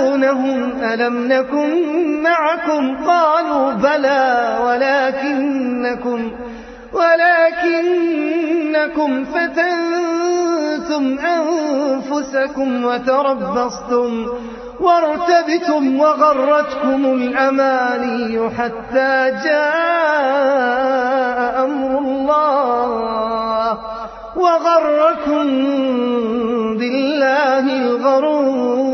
يسألونهم ألم نكن معكم قالوا بلى ولكنكم فتنتم أنفسكم وتربصتم وارتبتم وغرتكم الأماني حتى جاء أمر الله وغركم بالله الغرور.